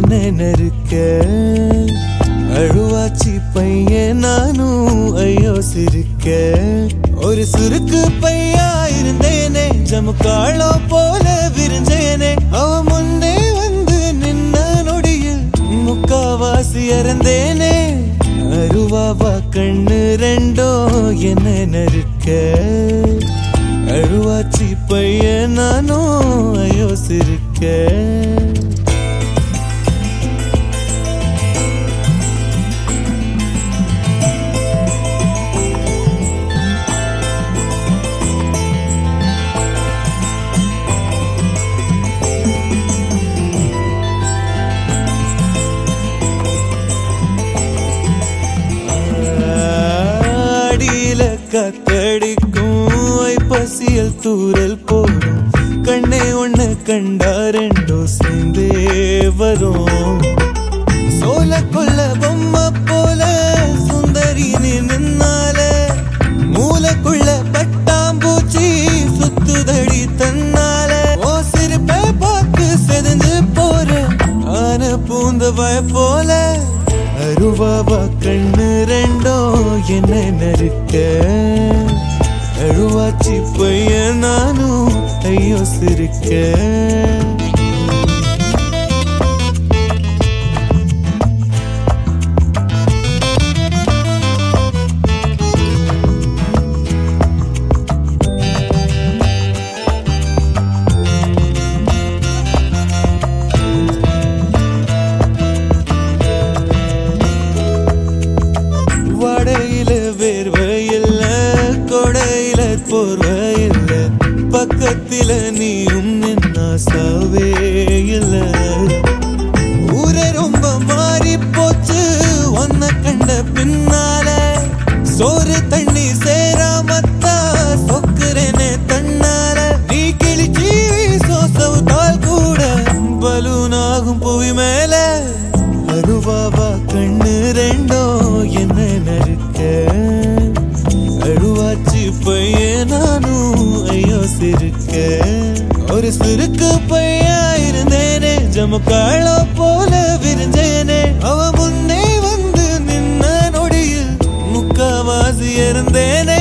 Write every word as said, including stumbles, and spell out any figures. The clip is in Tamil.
என்ன நெருக்க அழுவாச்சி பையன் நானும் ஐயோ சிரிக்க ஒரு சுருக்கு பையா இருந்தேனே ஜமுக்காளோ போல விரிஞ்சேனே அவ முன்னே வந்து நின்ன நொடியில் முக்காவாசி இறந்தேனே அருவாவா கண்ணு ரெண்டோ என்ன நெருக்க அழுவாச்சி பையன் நானும் ஐயோ சிரிக்க கத்தடிக்கும் ஐப்பசியல் தூரல் போடும் கண்ணே ஒண்ணு கண்டா ரெண்டோ சேர்ந்தே வரும் சோல கொல்ல பொம்மை போல சுந்தரி நீ நின்னால மூலக்குள்ள பட்டாம்பூச்சி சுத்துதடி தன்னால ஓ சிரிப்பை பார்த்து செதஞ்சு போற ஆன பூந்த வய போல அருவாவா கண்ணு ரெண்டோ என்ன நெருக்க அழுவாச்சி பையன் நானும் ஐயோ சிரிக்க போர்வையில்ல பக்கத்தில நீயும் நின்னா சாவே இல்ல ஊரே ரொம்ப மாறி போச்சு ஒன்ன கண்ட பின்னால சோறு தண்ணி சேராமத்தா சொக்குறேனே தன்னால நீ கிழிச்சி சோசவுத்தால் கூட பலூனாகும் புவி மேல அருவாவா கண்ணு ரெண்டோ என்ன நெருக்க அழுவாச்சி பையன் நானும் ஐயோ சிரிக்க ஒரு சுருக்கு பையா இருந்தேனே ஜமுக்காளோ போல விரிஞ்சேனே அவ முன்னே வந்து நின்ன நொடியில் முக்காவாசி இருந்தேனே